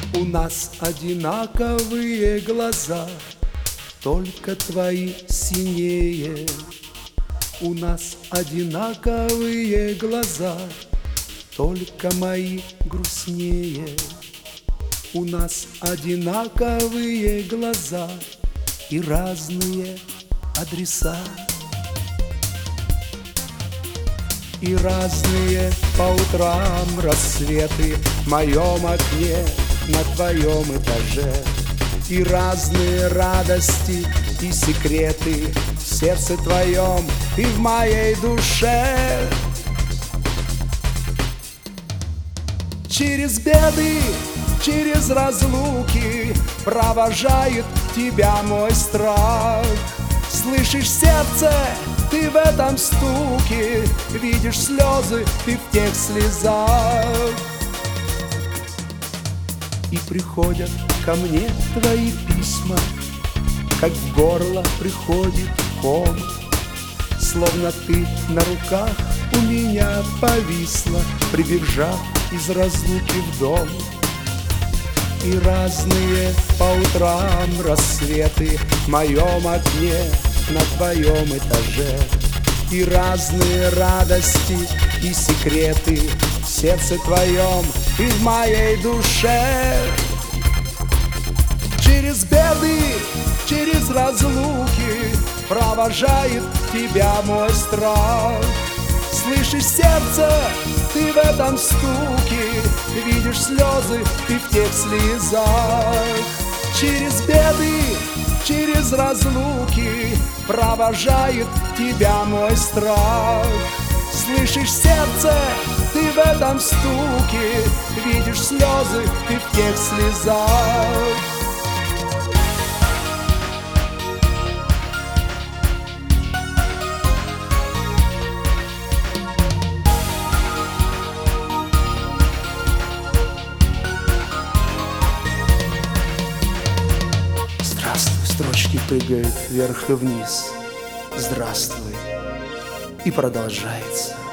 У нас одинаковые глаза, только твои синее. У нас одинаковые глаза, только мои грустнее. У нас одинаковые глаза и разные адреса, и разные по утрам рассветы в моем окне на твоем этаже, и разные радости и секреты в сердце твоем и в моей душе. Через беды, через разлуки провожает тебя мой страх. Слышишь сердце, ты в этом стуке, видишь слезы, ты в тех слезах. И приходят ко мне твои письма, как в горло приходит ком, словно ты на руках у меня повисла, прибежав из разлуки в дом. И разные по утрам рассветы в моем окне на твоем этаже, и разные радости и секреты в сердце твоем и в моей душе. Через беды, через разлуки провожает тебя мой страх. Слышишь сердце, ты в этом стуке, видишь слезы, ты в тех слезах. Через беды, через разлуки провожает тебя мой страх. Слышишь сердце, ты в этом стуке, видишь слезы, ты в тех слезах. Строчки прыгают вверх и вниз. Здравствуй. И продолжается.